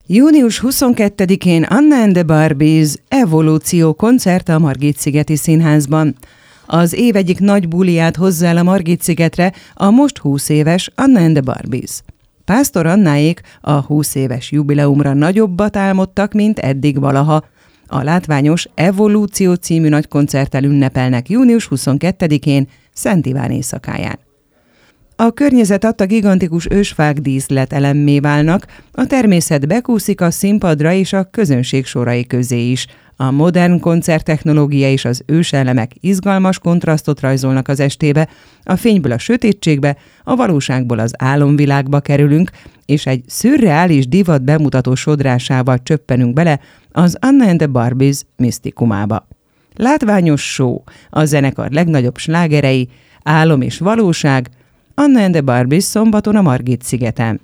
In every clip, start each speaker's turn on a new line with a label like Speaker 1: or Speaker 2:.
Speaker 1: Június 22-én Anna and the Barbies Evolúció koncert a Margit-szigeti Színházban. Az év egyik nagy buliát hozza el a Margit-szigetre a most 20 éves Anna and the Barbies. Pásztor Annáék a 20 éves jubileumra nagyobbat álmodtak, mint eddig valaha. A látványos Evolúció című nagy koncerttel ünnepelnek június 22-én Szent Iván éjszakáján. A környezet adta gigantikus ősfák díszletelemmé válnak, a természet bekúszik a színpadra és a közönség sorai közé is. A modern koncerttechnológia és az őselemek izgalmas kontrasztot rajzolnak az estébe, a fényből a sötétségbe, a valóságból az álomvilágba kerülünk, és egy szürreális divat bemutató sodrásával csöppenünk bele az Anna and the Barbies misztikumába. Látványos show, a zenekar legnagyobb slágerei, álom és valóság, Anna and the Barbies szombaton a Margit-szigeten.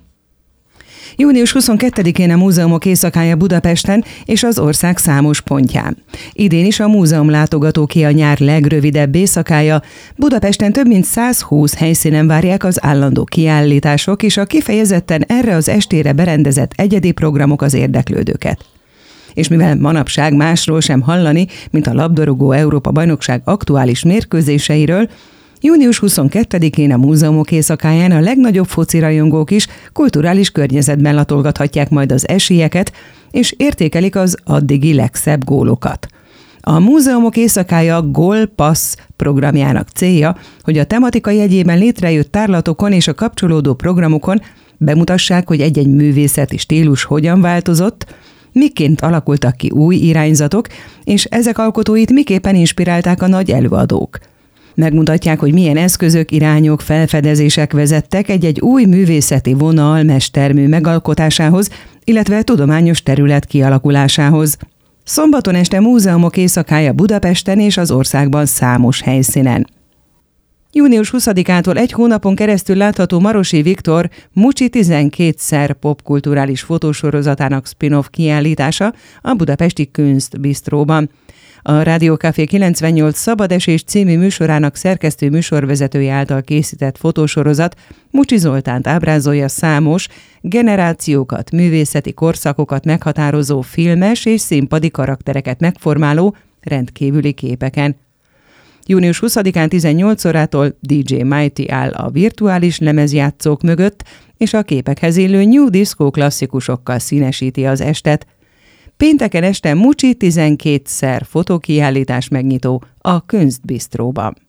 Speaker 1: Június 22-én a Múzeumok éjszakája Budapesten és az ország számos pontján. Idén is a múzeum látogatóké a nyár legrövidebb éjszakája. Budapesten több mint 120 helyszínen várják az állandó kiállítások és a kifejezetten erre az estére berendezett egyedi programok az érdeklődőket. És mivel manapság másról sem hallani, mint a labdarúgó Európa-bajnokság aktuális mérkőzéseiről, június 22-én a Múzeumok éjszakáján a legnagyobb focirajongók is kulturális környezetben latolgathatják majd az esélyeket, és értékelik az addigi legszebb gólokat. A Múzeumok éjszakája Gól Passz programjának célja, hogy a tematika jegyében létrejött tárlatokon és a kapcsolódó programokon bemutassák, hogy egy-egy művészeti stílus hogyan változott, miként alakultak ki új irányzatok, és ezek alkotóit miképpen inspirálták a nagy előadók. Megmutatják, hogy milyen eszközök, irányok, felfedezések vezettek egy-egy új művészeti vonal, mestermű megalkotásához, illetve tudományos terület kialakulásához. Szombaton este Múzeumok éjszakája Budapesten és az országban számos helyszínen. Június 20-ától egy hónapon keresztül látható Marosi Viktor Mucsi 12-szer popkulturális fotósorozatának spin-off kiállítása a budapesti Kunstbistróban. A Rádiókafé 98 Szabadesés című műsorának szerkesztő műsorvezetője által készített fotósorozat Mucsi Zoltánt ábrázolja számos, generációkat, művészeti korszakokat meghatározó filmes és színpadi karaktereket megformáló rendkívüli képeken. Június 20-án 18 órától DJ Mighty áll a virtuális lemezjátszók mögött, és a képekhez illő new disco klasszikusokkal színesíti az estet. Pénteken este Mucsi 12-szer fotókiállítás megnyitó a Kunstbistróban.